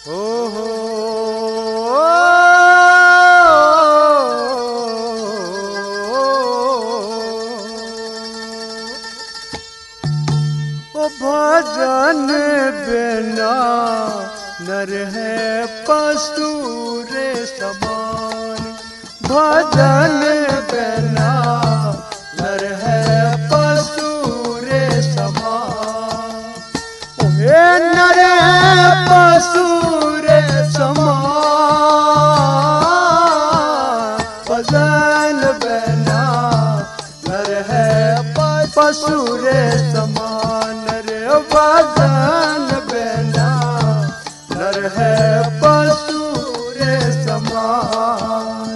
ओ हो ओ भजन बिना नर है पशु रे समान। भजन बिना नर है पशु रे समान। ए नर है पशु रे समान। भजन बिना नर है पशु रे समान। रे भजन बिना नर है पशु रे समान।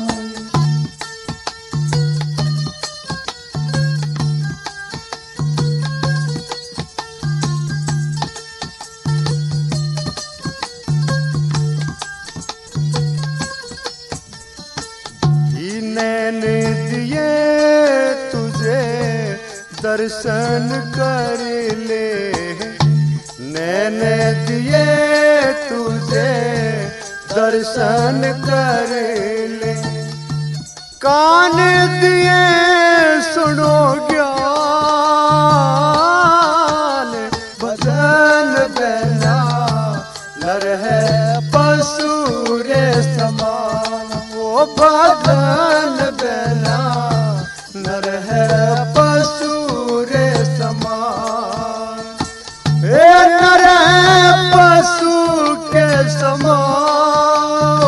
नैन दिए तुझे दर्शन कर ले। नैन दिए तुझे दर्शन कर ले। कान दिए सुनो ज्ञान। भजन बिना नर है पशु रे समान। वो भजन बिना नर है पशु रे समान। ए नर है पशु के समान।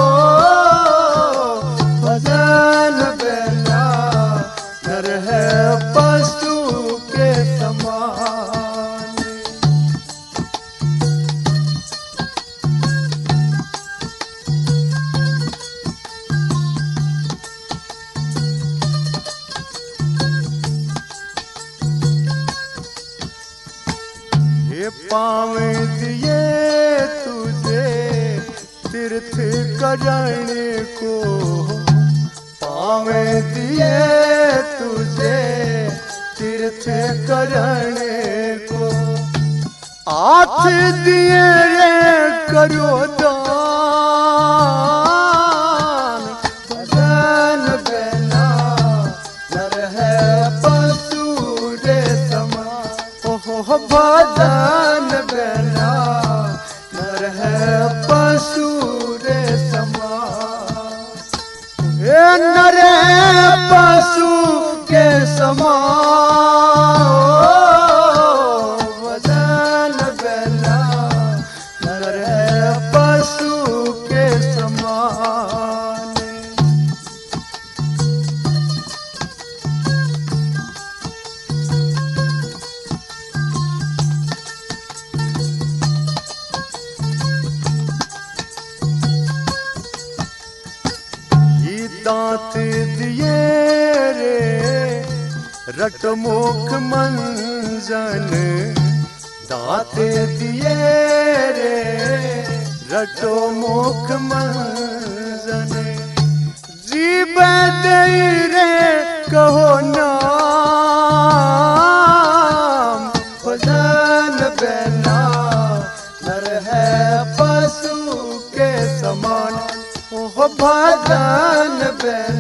भजन बिना नर है पशु के समान। पाँव दिए तुझे तीर्थ करने को। पाँव दिए तुझे तीर्थ करने को। हाथ दिए रे करो दान। भजन बिना नर है पशु रे समान। ओहो भजन बिना नर है पशु रे समान। हे नर है पशु के समान। भजन बिना नर है पशु के समान। दांत दिए रे रट मुख मंजन। दांत दिए रे रटो मुख मंजन। जीव दे रे कहो नाम। भजन बिना नर है पशु के समान। ओह भजन बिना